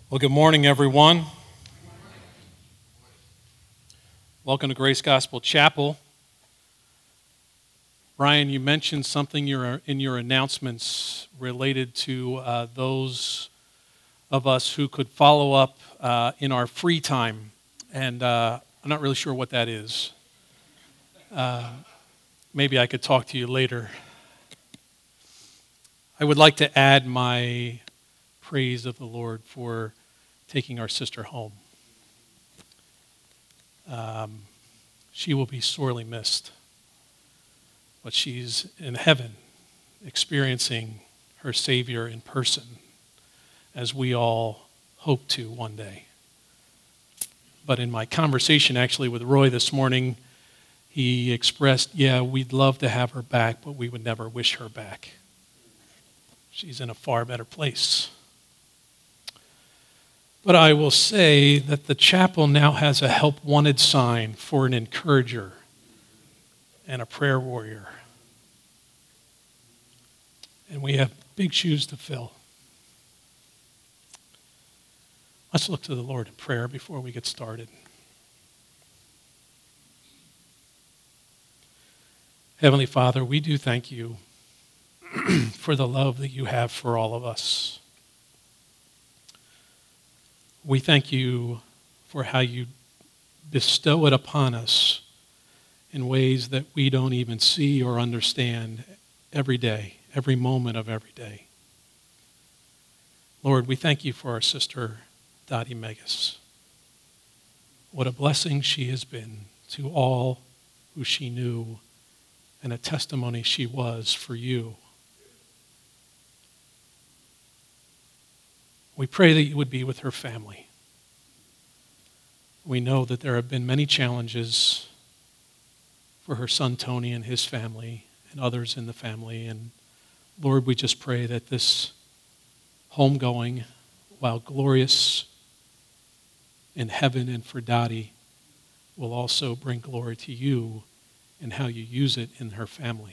Well, good morning, everyone. Welcome to Grace Gospel Chapel. Brian, you mentioned something in your announcements related to those of us who could follow up in our free time, and I'm not really sure what that is. Maybe I could talk to you later. I would like to add my praise of the Lord for taking our sister home. She will be sorely missed, but she's in heaven experiencing her Savior in person, as we all hope to one day. But in my conversation actually with Roy this morning, he expressed, we'd love to have her back, but we would never wish her back. She's in a far better place. But I will say that the chapel now has a help wanted sign for an encourager and a prayer warrior. And we have big shoes to fill. Let's look to the Lord in prayer before we get started. Heavenly Father, we do thank you for the love that you have for all of us. We thank you for how you bestow it upon us in ways that we don't even see or understand every day, every moment of every day. Lord, we thank you for our sister, Dottie Megas. What a blessing she has been to all who she knew, and a testimony she was for you. We pray that you would be with her family. We know that there have been many challenges for her son Tony and his family and others in the family. And Lord, we just pray that this homegoing, while glorious in heaven and for Dottie, will also bring glory to you and how you use it in her family.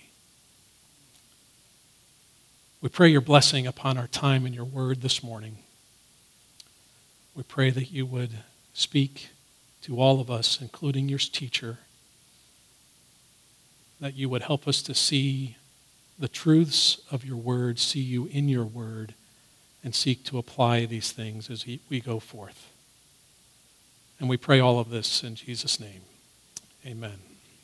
We pray your blessing upon our time in your word this morning. We pray that you would speak to all of us, including your teacher, that you would help us to see the truths of your word, see you in your word, and seek to apply these things as we go forth. And we pray all of this in Jesus' name. Amen.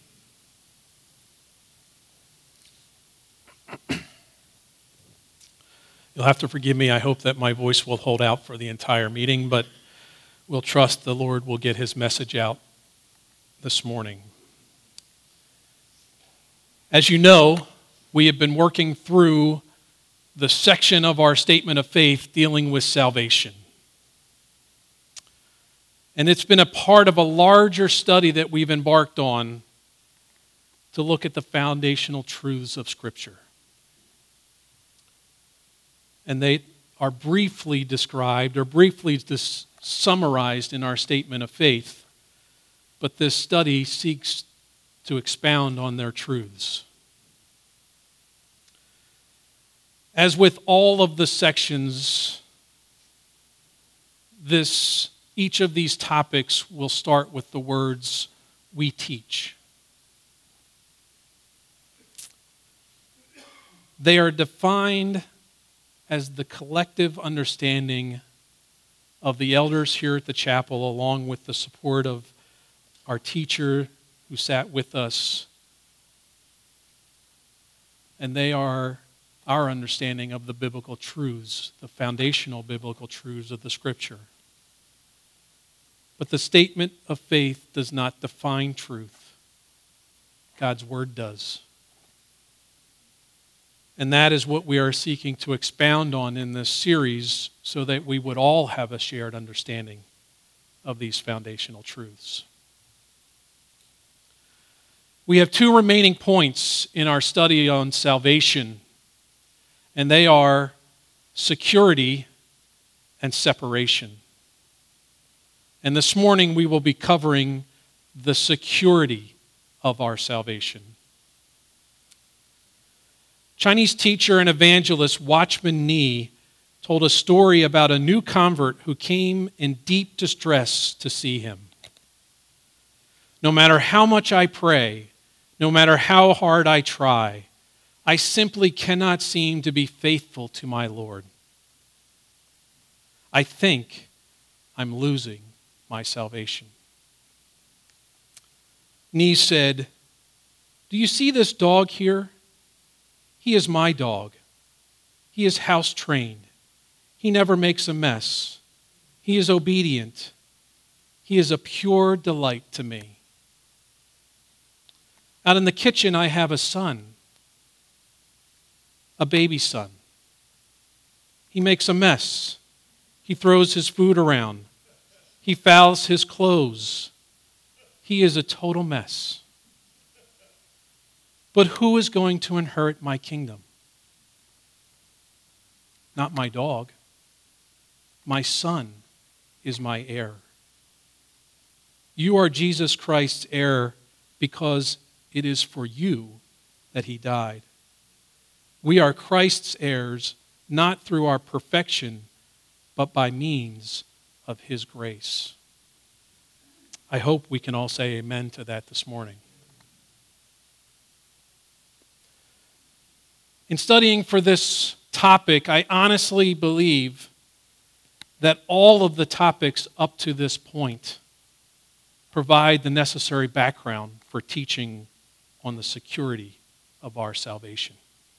You'll have to forgive me. I hope that my voice will hold out for the entire meeting, but we'll trust the Lord will get his message out this morning. As you know, we have been working through the section of our statement of faith dealing with salvation. And it's been a part of a larger study that we've embarked on to look at the foundational truths of Scripture. And they are briefly described or briefly summarized in our statement of faith, but this study seeks to expound on their truths. As with all of the sections, each of these topics will start with the words, "we teach." They are defined as the collective understanding of the elders here at the chapel, along with the support of our teacher who sat with us. And they are our understanding of the biblical truths, the foundational biblical truths of the Scripture. But the statement of faith does not define truth. God's Word does. And that is what we are seeking to expound on in this series so that we would all have a shared understanding of these foundational truths. We have two remaining points in our study on salvation, and they are security and separation. And this morning we will be covering the security of our salvation. Chinese teacher and evangelist Watchman Nee told a story about a new convert who came in deep distress to see him. No matter how much I pray, no matter how hard I try, I simply cannot seem to be faithful to my Lord. I think I'm losing my salvation. Nee said, "Do you see this dog here? He is my dog. He is house trained. He never makes a mess. He is obedient. He is a pure delight to me. Out in the kitchen, I have a son, a baby son. He makes a mess. He throws his food around. He fouls his clothes. He is a total mess. But who is going to inherit my kingdom? Not my dog. My son is my heir. You are Jesus Christ's heir because it is for you that he died. We are Christ's heirs, not through our perfection, but by means of his grace." I hope we can all say amen to that this morning. In studying for this topic, I honestly believe that all of the topics up to this point provide the necessary background for teaching on the security of our salvation.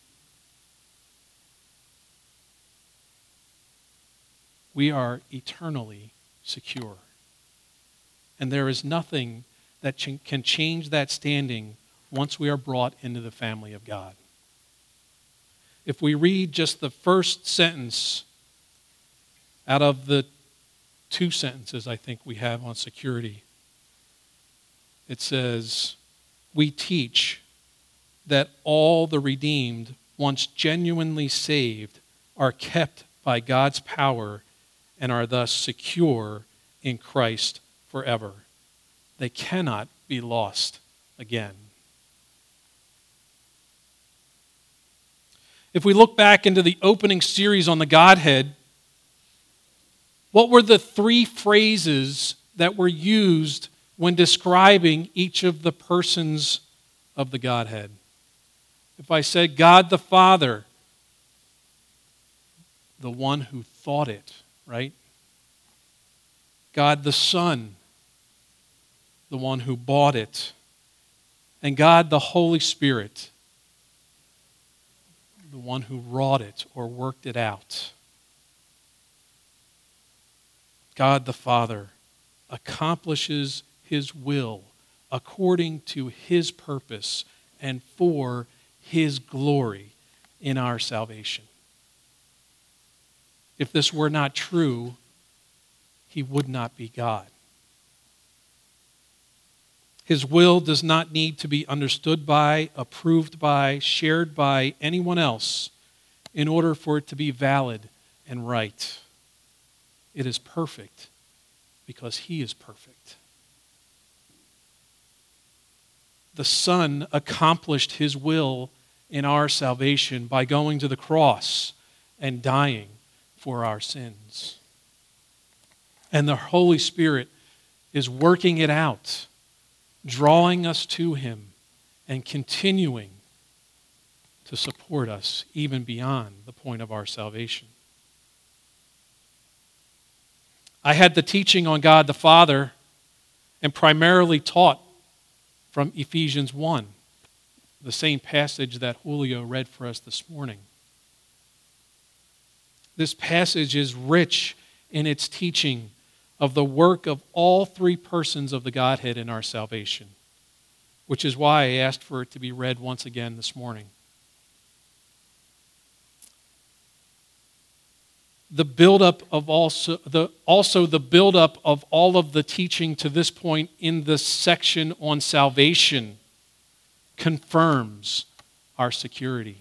We are eternally secure. And there is nothing that can change that standing once we are brought into the family of God. If we read just the first sentence out of the 2 sentences I think we have on security, it says, "We teach that all the redeemed, once genuinely saved, are kept by God's power and are thus secure in Christ forever. They cannot be lost again." If we look back into the opening series on the Godhead, what were the 3 phrases that were used when describing each of the persons of the Godhead? If I said God the Father, the one who thought it, right? God the Son, the one who bought it. And God the Holy Spirit, the one who wrought it or worked it out. God the Father accomplishes his will according to his purpose and for his glory in our salvation. If this were not true, he would not be God. His will does not need to be understood by, approved by, shared by anyone else in order for it to be valid and right. It is perfect because he is perfect. The Son accomplished his will in our salvation by going to the cross and dying for our sins. And the Holy Spirit is working it out, drawing us to him and continuing to support us even beyond the point of our salvation. I had the teaching on God the Father and primarily taught from Ephesians 1, the same passage that Julio read for us this morning. This passage is rich in its teaching of the work of all 3 persons of the Godhead in our salvation, which is why I asked for it to be read once again this morning. The buildup of the buildup of all of the teaching to this point in this section on salvation confirms our security.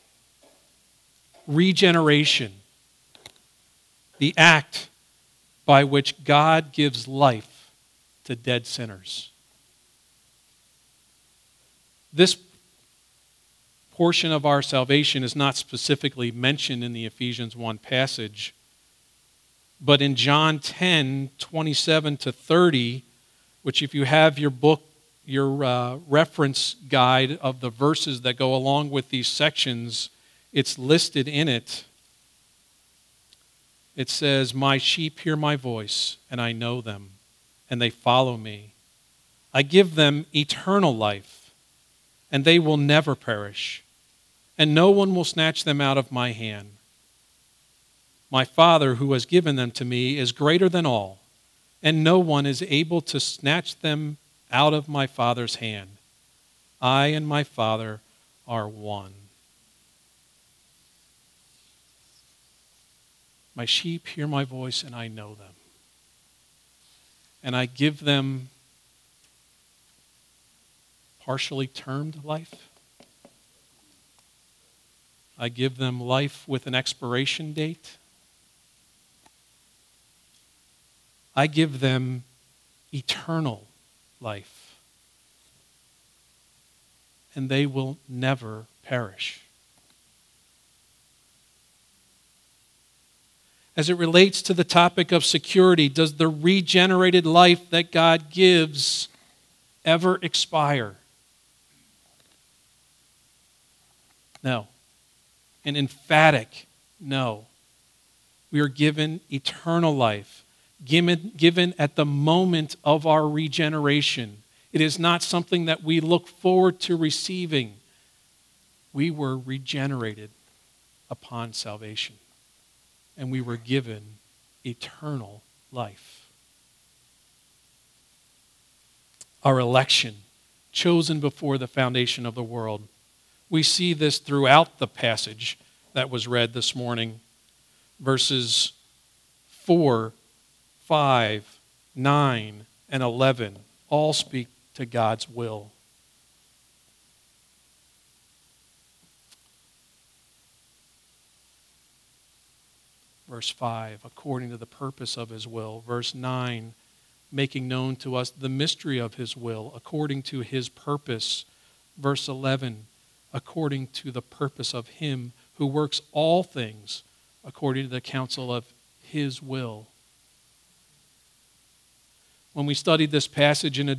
Regeneration, the act by which God gives life to dead sinners. This portion of our salvation is not specifically mentioned in the Ephesians 1 passage, but in John 10:27 to 30, which if you have your book, your reference guide of the verses that go along with these sections, it's listed in it. It says, "My sheep hear my voice, and I know them, and they follow me. I give them eternal life, and they will never perish, and no one will snatch them out of my hand. My Father, who has given them to me, is greater than all, and no one is able to snatch them out of my Father's hand. I and my Father are one." My sheep hear my voice, and I know them. And I give them partially termed life. I give them life with an expiration date. I give them eternal life. And they will never perish. As it relates to the topic of security, does the regenerated life that God gives ever expire? No. An emphatic no. We are given eternal life, given at the moment of our regeneration. It is not something that we look forward to receiving. We were regenerated upon salvation, and we were given eternal life. Our election, chosen before the foundation of the world. We see this throughout the passage that was read this morning. Verses 4, 5, 9, and 11 all speak to God's will. Verse 5, according to the purpose of his will. Verse 9, making known to us the mystery of his will, according to his purpose. Verse 11, according to the purpose of him who works all things according to the counsel of his will. When we studied this passage, when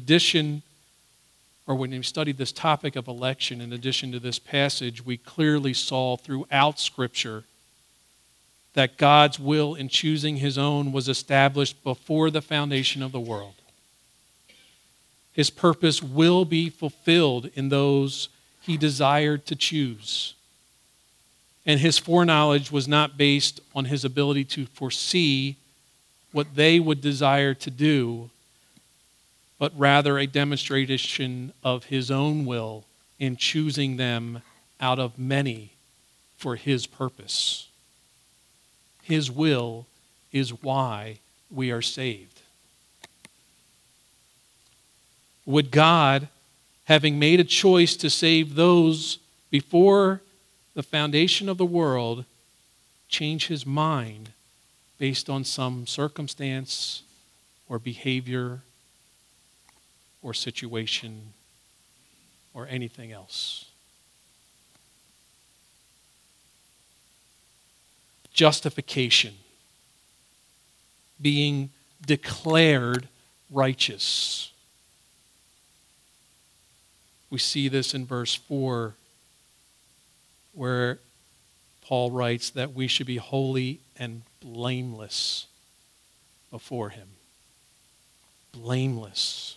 we studied this topic of election, in addition to this passage, we clearly saw throughout Scripture that God's will in choosing his own was established before the foundation of the world. His purpose will be fulfilled in those he desired to choose. And his foreknowledge was not based on his ability to foresee what they would desire to do, but rather a demonstration of his own will in choosing them out of many for his purpose. His will is why we are saved. Would God, having made a choice to save those before the foundation of the world, change his mind based on some circumstance or behavior or situation or anything else? Justification, being declared righteous. We see this in verse 4, where Paul writes that we should be holy and blameless before him. Blameless.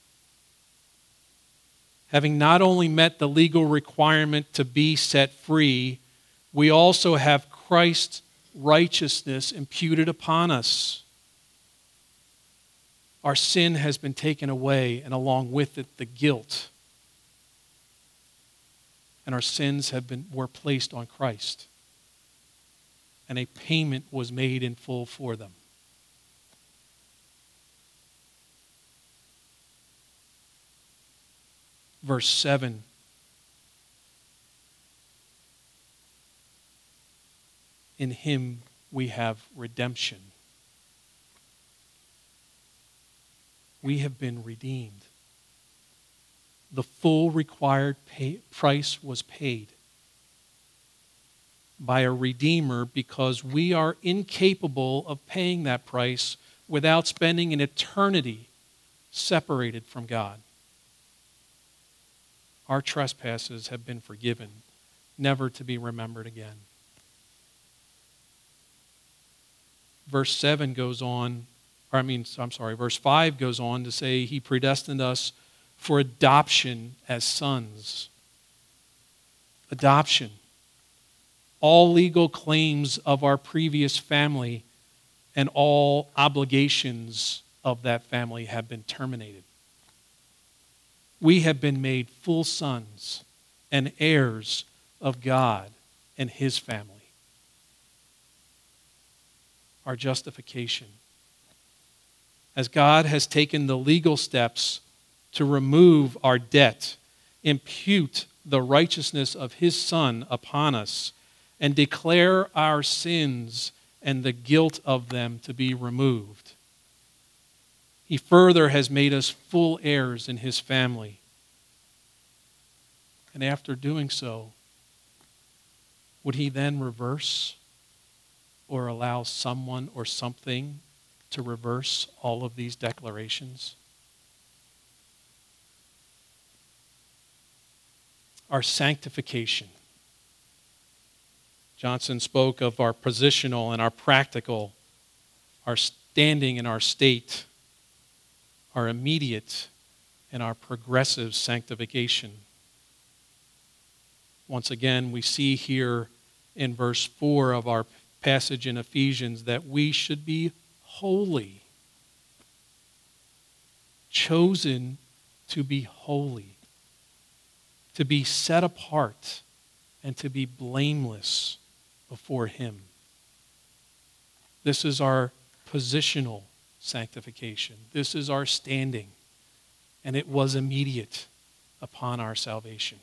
Having not only met the legal requirement to be set free, we also have Christ's righteousness imputed upon us. Our sin has been taken away, and along with it, the guilt. And our sins were placed on Christ. And a payment was made in full for them. Verse 7. In him we have redemption. We have been redeemed. The full required price was paid. by a Redeemer because we are incapable of paying that price without spending an eternity separated from God. Our trespasses have been forgiven, never to be remembered again. Verse 5 goes on to say he predestined us for adoption as sons. Adoption. All legal claims of our previous family and all obligations of that family have been terminated. We have been made full sons and heirs of God and His family. Our justification. As God has taken the legal steps to remove our debt, impute the righteousness of His Son upon us, and declare our sins and the guilt of them to be removed. He further has made us full heirs in His family. And after doing so, would He then reverse or allow someone or something to reverse all of these declarations? Our sanctification. Johnson spoke of our positional and our practical, our standing and our state, our immediate and our progressive sanctification. Once again, we see here in verse 4 of our passage in Ephesians that we should be holy, chosen to be holy, to be set apart, and to be blameless before Him. This is our positional sanctification. This is our standing, and it was immediate upon our salvation.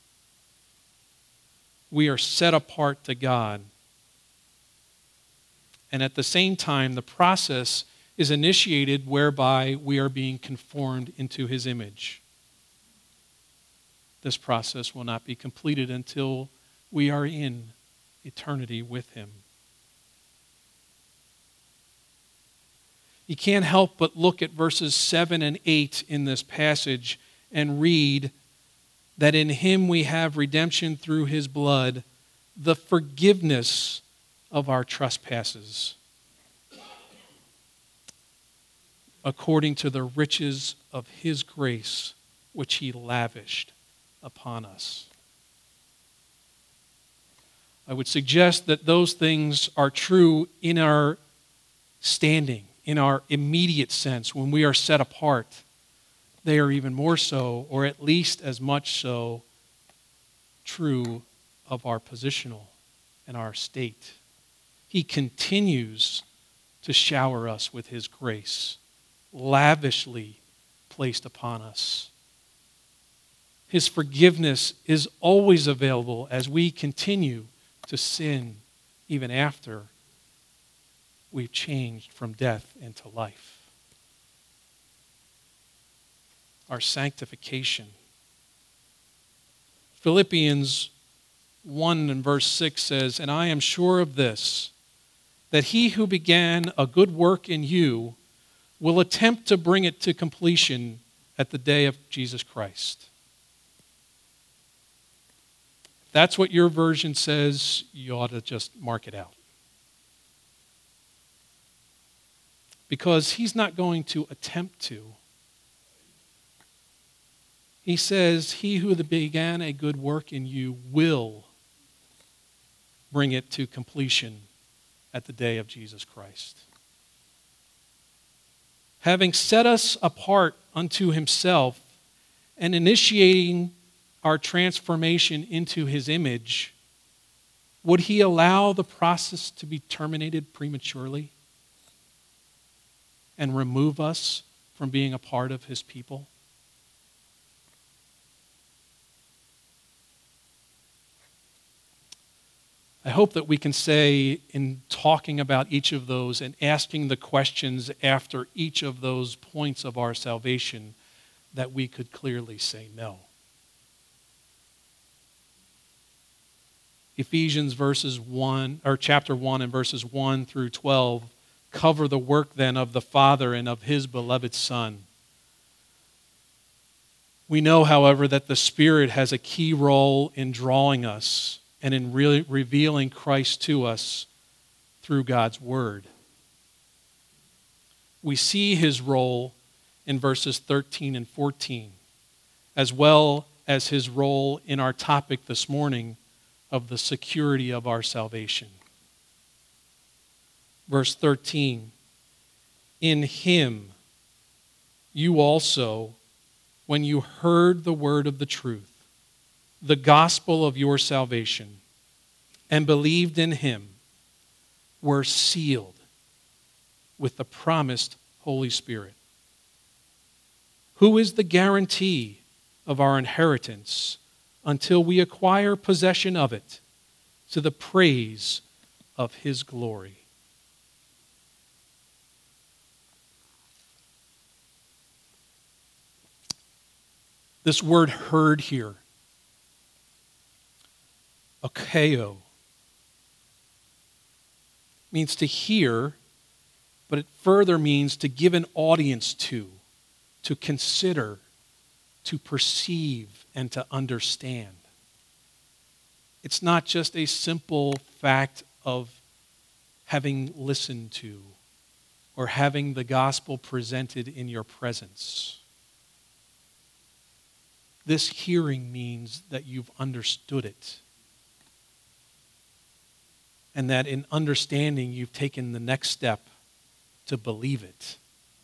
We are set apart to God. And at the same time, the process is initiated whereby we are being conformed into His image. This process will not be completed until we are in eternity with Him. You can't help but look at verses 7 and 8 in this passage and read that in Him we have redemption through His blood, the forgiveness of our trespasses, according to the riches of His grace, which He lavished upon us. I would suggest that those things are true in our standing, in our immediate sense, when we are set apart. They are even more so, or at least as much so, true of our positional and our state. He continues to shower us with His grace, lavishly placed upon us. His forgiveness is always available as we continue to sin even after we've changed from death into life. Our sanctification. Philippians 1 and verse 6 says, "And I am sure of this, that He who began a good work in you will attempt to bring it to completion at the day of Jesus Christ." If that's what your version says, you ought to just mark it out. Because He's not going to attempt to. He says, "He who began a good work in you will bring it to completion at the day of Jesus Christ." Having set us apart unto Himself and initiating our transformation into His image, would He allow the process to be terminated prematurely and remove us from being a part of His people? I hope that we can say, in talking about each of those and asking the questions after each of those points of our salvation, that we could clearly say no. Ephesians chapter 1 and verses 1 through 12 cover the work then of the Father and of his beloved Son. We know, however, that the Spirit has a key role in drawing us and in revealing Christ to us through God's Word. We see his role in verses 13 and 14, as well as his role in our topic this morning of the security of our salvation. Verse 13, in him you also, when you heard the word of the truth, the gospel of your salvation, and believed in him, were sealed with the promised Holy Spirit, who is the guarantee of our inheritance until we acquire possession of it, to the praise of his glory. This word heard here, akeo, means to hear, but it further means to give an audience to consider, to perceive, and to understand. It's not just a simple fact of having listened to or having the gospel presented in your presence. This hearing means that you've understood it. And that in understanding, you've taken the next step to believe it.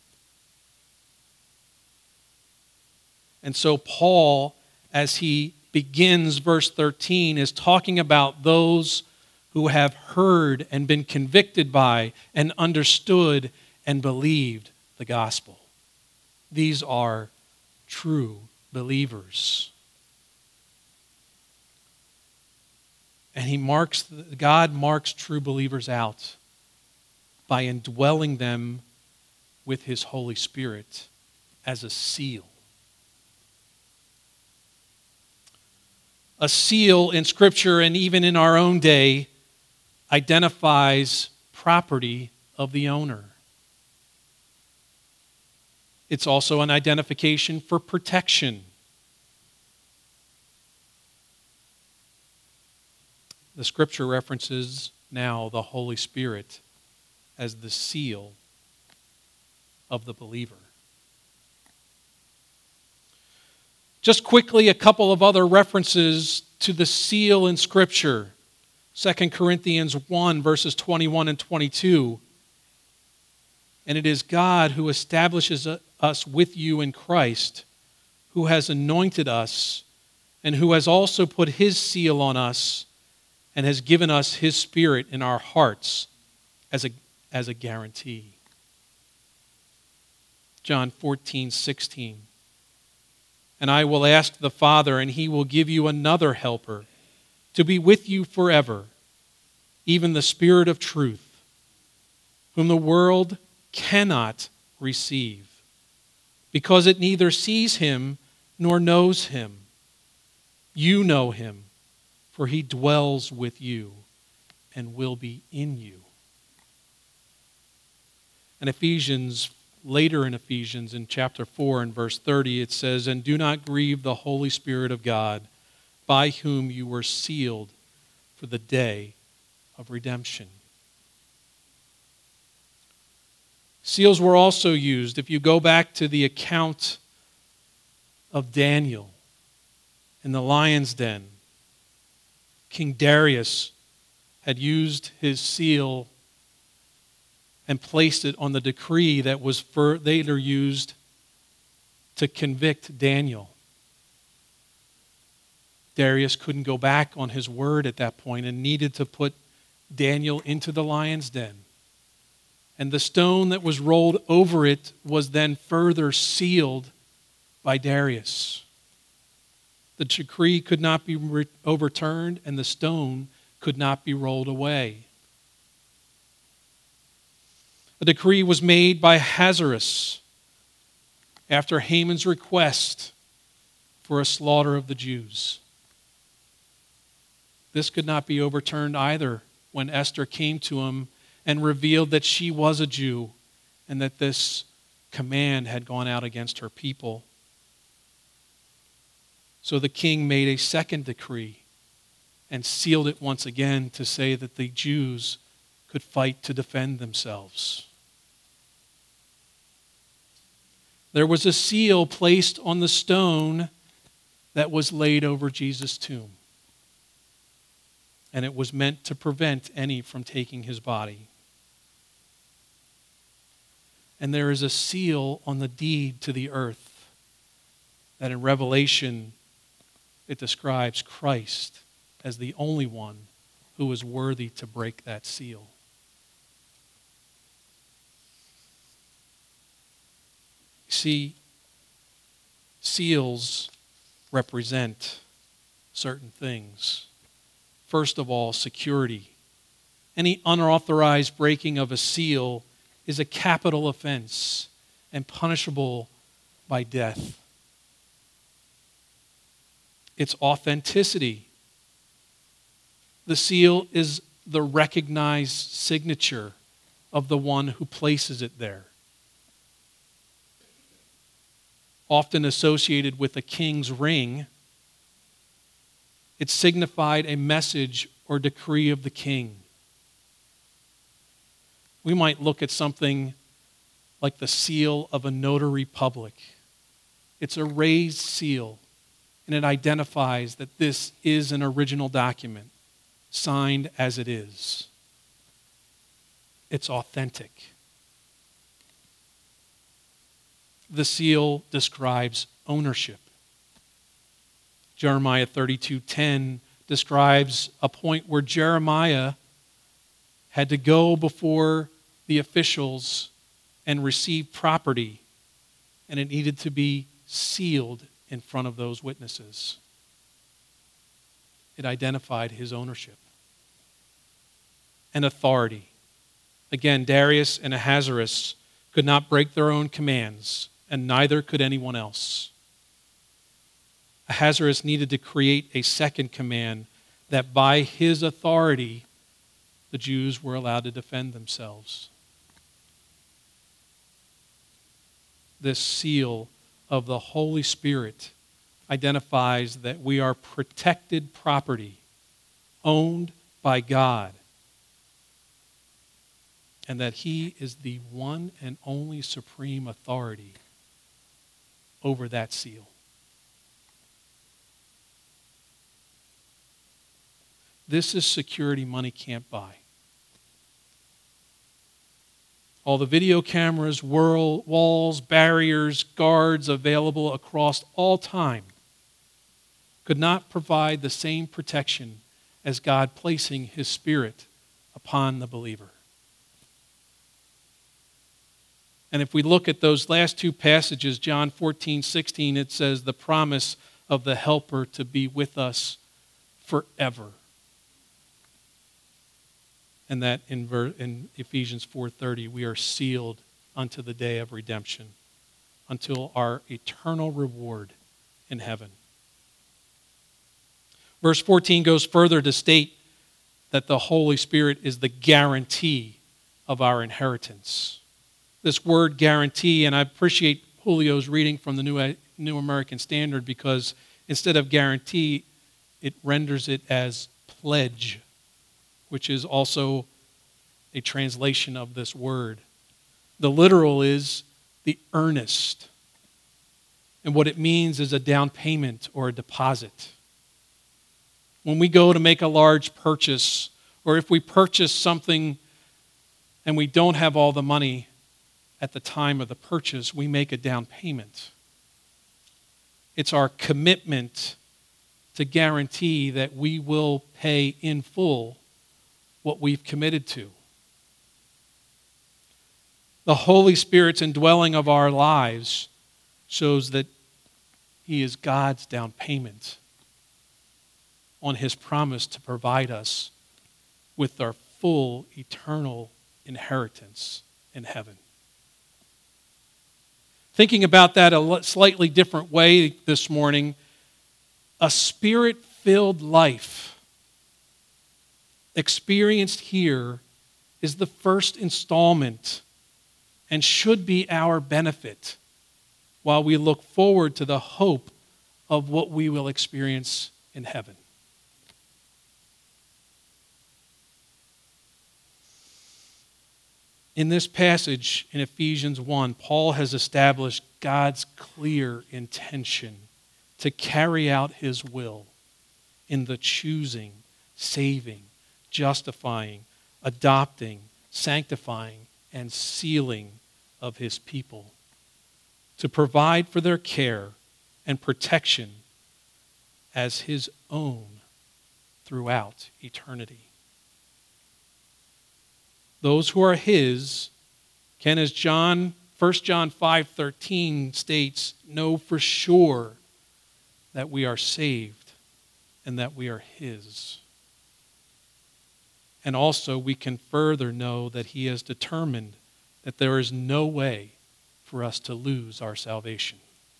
And so Paul, as he begins verse 13, is talking about those who have heard and been convicted by and understood and believed the gospel. These are true believers. And God marks true believers out by indwelling them with his Holy Spirit as a seal. A seal in Scripture and even in our own day identifies property of the owner. It's also an identification for protection. The Scripture references now the Holy Spirit as the seal of the believer. Just quickly, a couple of other references to the seal in Scripture. 2 Corinthians 1, verses 21 and 22. And it is God who establishes us with you in Christ, who has anointed us, and who has also put his seal on us, and has given us his Spirit in our hearts as a guarantee. John 14:16. And I will ask the Father, and he will give you another helper to be with you forever, even the Spirit of truth, whom the world cannot receive, because it neither sees him nor knows him. You know him, for he dwells with you and will be in you. And later in Ephesians, in chapter 4 and verse 30, it says, and do not grieve the Holy Spirit of God, by whom you were sealed for the day of redemption. Seals were also used. If you go back to the account of Daniel in the lion's den, King Darius had used his seal and placed it on the decree that was later used to convict Daniel. Darius couldn't go back on his word at that point and needed to put Daniel into the lion's den. And the stone that was rolled over it was then further sealed by Darius. The decree could not be overturned, and the stone could not be rolled away. A decree was made by Ahasuerus after Haman's request for a slaughter of the Jews. This could not be overturned either when Esther came to him and revealed that she was a Jew and that this command had gone out against her people. So the king made a second decree and sealed it once again to say that the Jews could fight to defend themselves. There was a seal placed on the stone that was laid over Jesus' tomb. And it was meant to prevent any from taking his body. And there is a seal on the deed to the earth that in Revelation it describes Christ as the only one who is worthy to break that seal. See, seals represent certain things. First of all, security. Any unauthorized breaking of a seal is a capital offense and punishable by death. It's authenticity. The seal is the recognized signature of the one who places it there. Often associated with a king's ring, it signified a message or decree of the king. We might look at something like the seal of a notary public. It's a raised seal, and it identifies that this is an original document, signed as it is. It's authentic. The seal describes ownership. Jeremiah 32:10 describes a point where Jeremiah had to go before the officials and receive property, and it needed to be sealed in front of those witnesses. It identified his ownership and authority. Again, Darius and Ahasuerus could not break their own commands, and neither could anyone else. Ahasuerus needed to create a second command that by his authority, the Jews were allowed to defend themselves. This seal of the Holy Spirit identifies that we are protected property, owned by God, and that He is the one and only supreme authority over that seal. This is security money can't buy. All the video cameras, walls, barriers, guards available across all time could not provide the same protection as God placing His Spirit upon the believer. And if we look at those last two passages, John 14:16, it says the promise of the Helper to be with us forever. And that in Ephesians 4:30, we are sealed unto the day of redemption, until our eternal reward in heaven. Verse 14 goes further to state that the Holy Spirit is the guarantee of our inheritance. This word guarantee, and I appreciate Julio's reading from the New American Standard, because instead of guarantee, it renders it as pledge, which is also a translation of this word. The literal is the earnest. And what it means is a down payment or a deposit. When we go to make a large purchase, or if we purchase something and we don't have all the money at the time of the purchase, we make a down payment. It's our commitment to guarantee that we will pay in full what we've committed to. The Holy Spirit's indwelling of our lives shows that He is God's down payment on His promise to provide us with our full eternal inheritance in heaven. Thinking about that a slightly different way this morning, a Spirit-filled life experienced here is the first installment and should be our benefit while we look forward to the hope of what we will experience in heaven. In this passage in Ephesians 1, Paul has established God's clear intention to carry out his will in the choosing, saving, justifying, adopting, sanctifying, and sealing of his people, to provide for their care and protection as his own throughout eternity. Those who are his can, as 1 John 5:13 states, know for sure that we are saved and that we are his. And also we can further know that he has determined that there is no way for us to lose our salvation.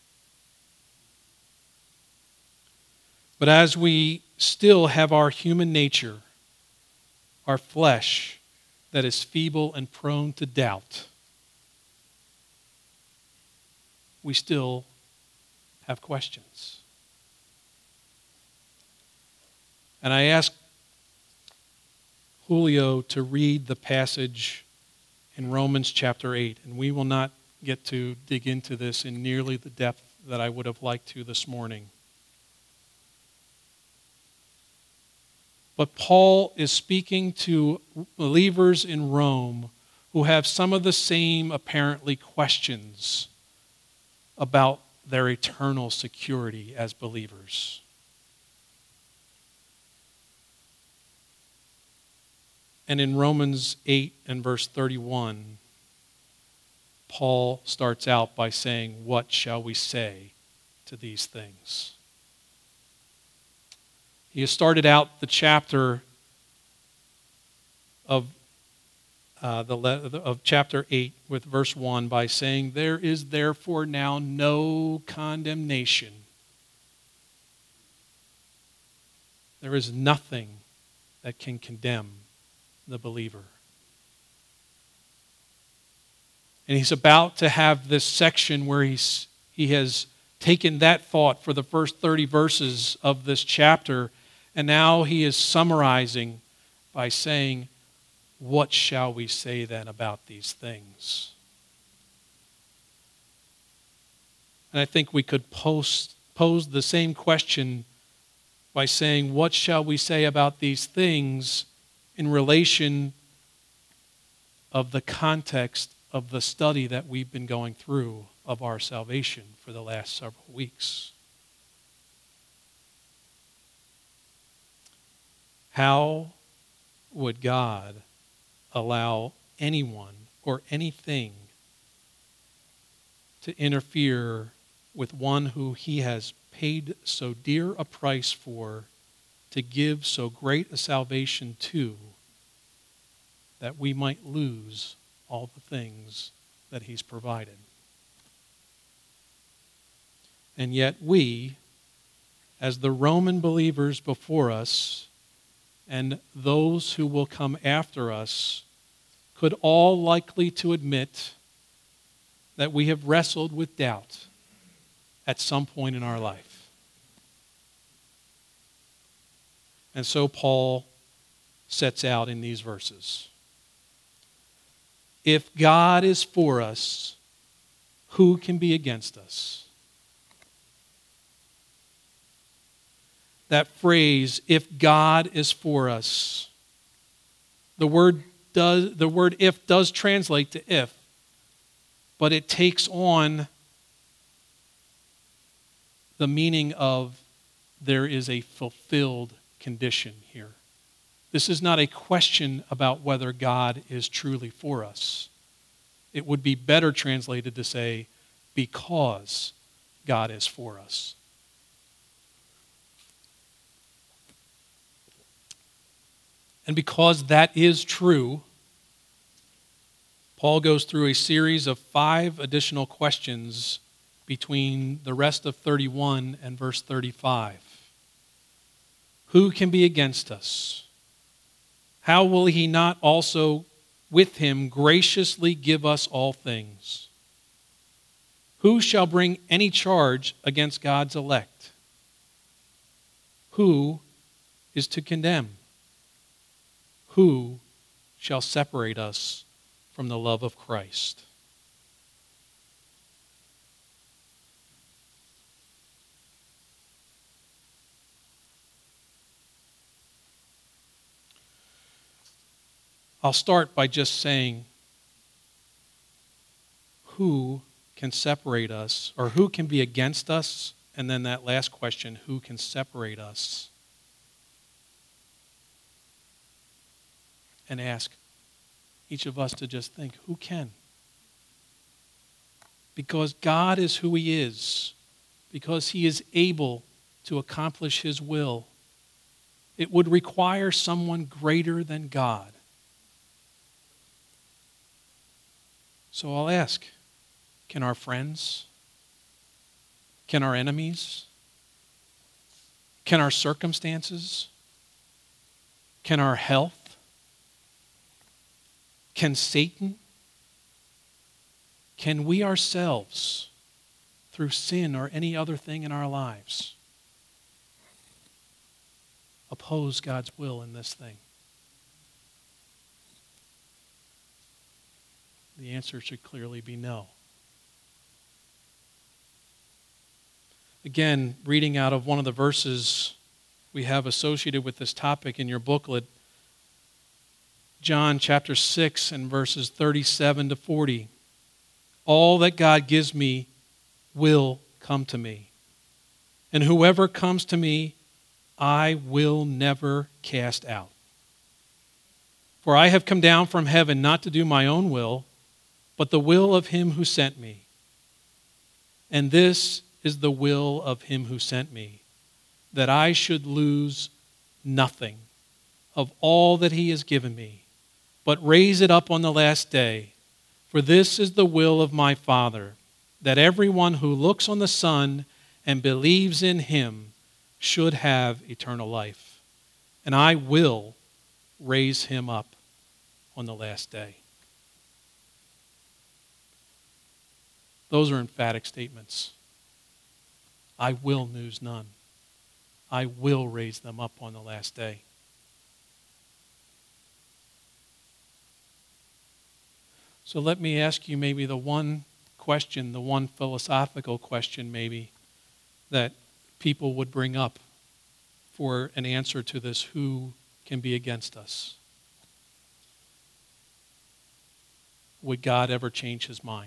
But as we still have our human nature, our flesh that is feeble and prone to doubt, we still have questions. And I asked Julio to read the passage in Romans chapter 8, and we will not get to dig into this in nearly the depth that I would have liked to this morning. But Paul is speaking to believers in Rome who have some of the same apparently questions about their eternal security as believers. And in Romans 8 and verse 31, Paul starts out by saying, "What shall we say to these things?" He has started out the chapter of chapter 8 with verse 1 by saying, "There is therefore now no condemnation." There is nothing that can condemn the believer. And he's about to have this section where he has taken that thought for the first 30 verses of this chapter, and now he is summarizing by saying, "What shall we say then about these things?" And I think we could pose the same question by saying, "What shall we say about these things?" in relation of the context of the study that we've been going through of our salvation for the last several weeks. How would God allow anyone or anything to interfere with one who he has paid so dear a price for, to give so great a salvation to, that we might lose all the things that he's provided? And yet we, as the Roman believers before us, and those who will come after us, could all likely to admit that we have wrestled with doubt at some point in our life. And so Paul sets out in these verses. If God is for us, who can be against us? That phrase, "if God is for us," the word "if" does translate to "if," but it takes on the meaning of there is a fulfilled condition here. This is not a question about whether God is truly for us. It would be better translated to say, because God is for us. And because that is true, Paul goes through a series of 5 additional questions between the rest of 31 and verse 35. Who can be against us? how will he not also with him graciously give us all things? Who shall bring any charge against God's elect? Who is to condemn? Who shall separate us from the love of Christ? I'll start by just saying, who can separate us, or who can be against us? And then that last question, who can separate us? And ask each of us to just think, who can? Because God is who he is, because he is able to accomplish his will, it would require someone greater than God. So I'll ask, can our friends, can our enemies, can our circumstances, can our health, can Satan, can we ourselves, through sin or any other thing in our lives, oppose God's will in this thing? The answer should clearly be no. Again, reading out of one of the verses we have associated with this topic in your booklet, John chapter 6 and verses 37 to 40. All that God gives me will come to me. And whoever comes to me, I will never cast out. For I have come down from heaven not to do my own will, but the will of him who sent me. And this is the will of him who sent me, that I should lose nothing of all that he has given me, but raise it up on the last day. For this is the will of my Father, that everyone who looks on the Son and believes in him should have eternal life. And I will raise him up on the last day. Those are emphatic statements. I will lose none. I will raise them up on the last day. So let me ask you maybe the one question, the one philosophical question maybe that people would bring up for an answer to this, who can be against us? Would God ever change his mind?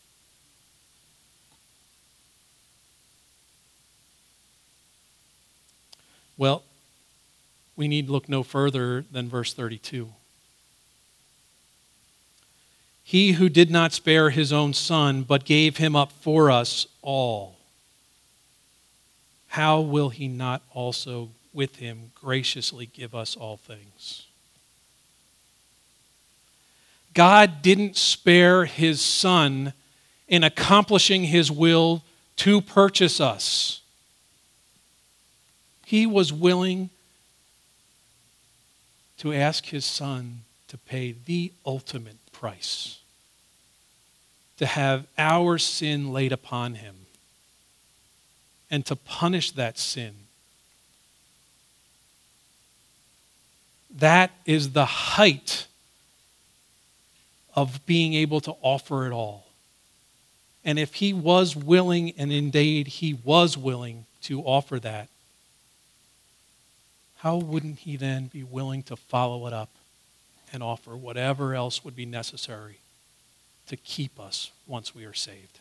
Well, we need look no further than verse 32. He who did not spare his own son, but gave him up for us all, how will he not also with him graciously give us all things? God didn't spare his son in accomplishing his will to purchase us. He was willing to ask his son to pay the ultimate price, to have our sin laid upon him, and to punish that sin. That is the height of being able to offer it all. And if he was willing, and indeed he was willing to offer that, how wouldn't he then be willing to follow it up and offer whatever else would be necessary to keep us once we are saved?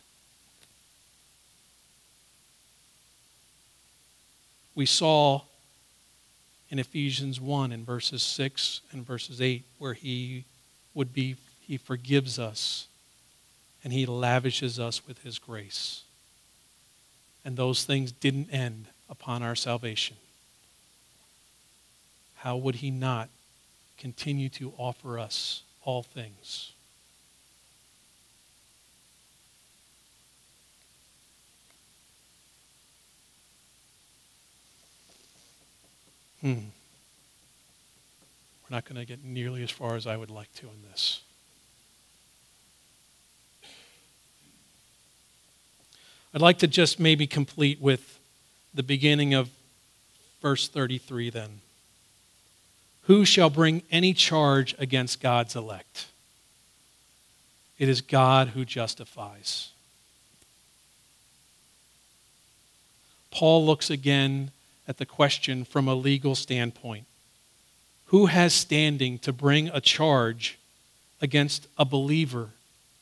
We saw in Ephesians 1 in verses 6 and verses 8 where he forgives us and he lavishes us with his grace. And those things didn't end upon our salvation. How would he not continue to offer us all things? Where We're not going to get nearly as far as I would like to in this. I'd like to just maybe complete with the beginning of verse 33 then. Who shall bring any charge against God's elect? It is God who justifies. Paul looks again at the question from a legal standpoint. Who has standing to bring a charge against a believer?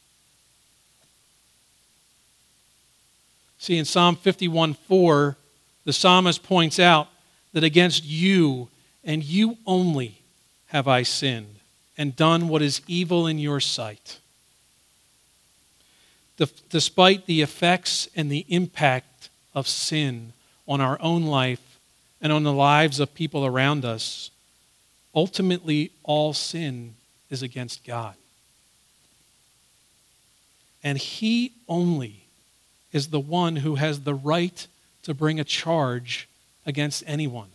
See, in Psalm 51:4, the psalmist points out that against you and you only have I sinned and done what is evil in your sight. Despite the effects and the impact of sin on our own life and on the lives of people around us, ultimately all sin is against God. And He only is the one who has the right to bring a charge against anyone.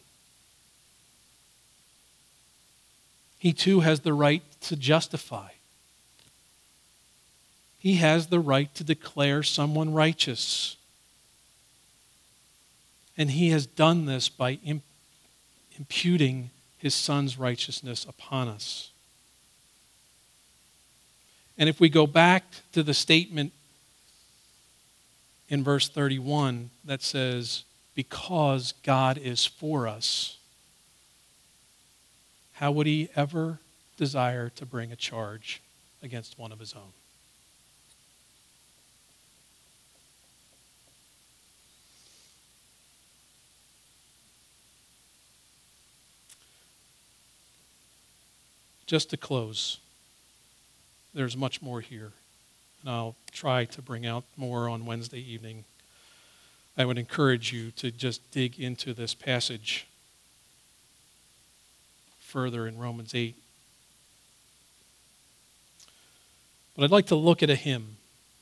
He too has the right to justify. He has the right to declare someone righteous. And He has done this by imputing His Son's righteousness upon us. And if we go back to the statement in verse 31 that says, because God is for us, how would He ever desire to bring a charge against one of His own? Just to close, there's much more here, and I'll try to bring out more on Wednesday evening. I would encourage you to just dig into this passage further in Romans 8. But I'd like to look at a hymn,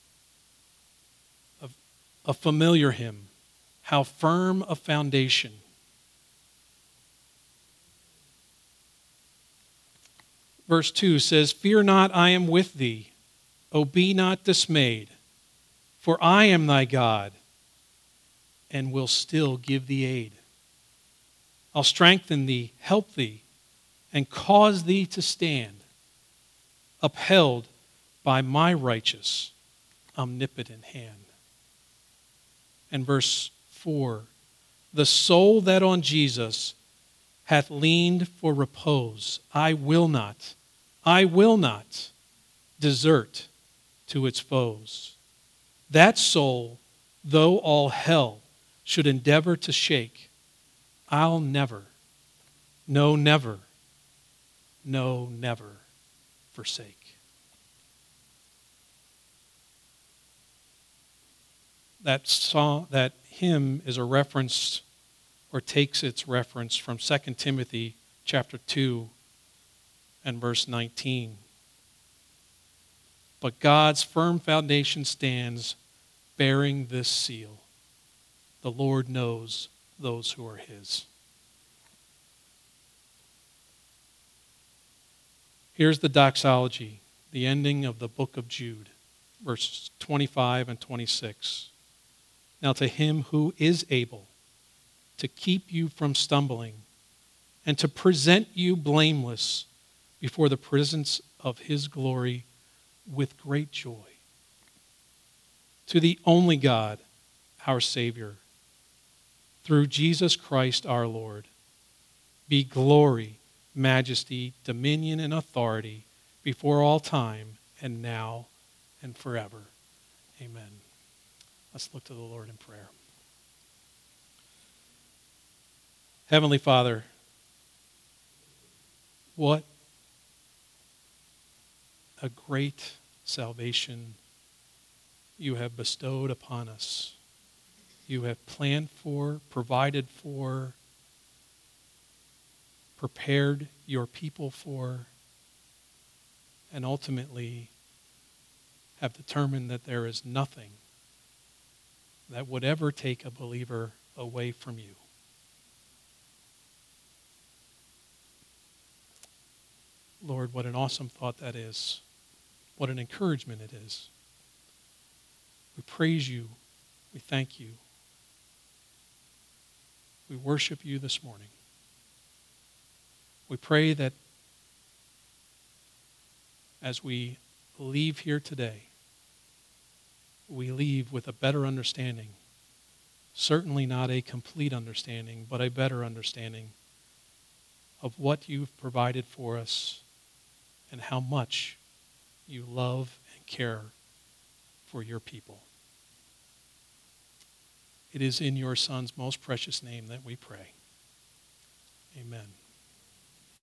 a familiar hymn, How Firm a Foundation. Verse 2 says, Fear not, I am with thee. O be not dismayed, for I am thy God, and will still give thee aid. I'll strengthen thee, help thee, and cause thee to stand, upheld by my righteous, omnipotent hand. And verse 4, the soul that on Jesus hath leaned for repose, I will not desert to its foes. That soul, though all hell should endeavor to shake, I'll never, no never, no never forsake. That song, that hymn is a reference, or takes its reference from 2 Timothy chapter 2 and verse 19. But God's firm foundation stands, bearing this seal. The Lord knows those who are His. Here's the doxology, the ending of the book of Jude, verses 25 and 26. Now to Him who is able to keep you from stumbling and to present you blameless before the presence of His glory with great joy. To the only God, our Savior, through Jesus Christ our Lord, be glory, majesty, dominion, and authority before all time and now and forever. Amen. Let's look to the Lord in prayer. Heavenly Father, what a great salvation you have bestowed upon us. You have planned for, provided for, prepared your people for, and ultimately have determined that there is nothing that would ever take a believer away from you. Lord, what an awesome thought that is. What an encouragement it is. We praise you. We thank you. We worship you this morning. We pray that as we leave here today, we leave with a better understanding. Certainly not a complete understanding, but a better understanding of what you've provided for us and how much you love and care for your people. It is in your Son's most precious name that we pray. Amen.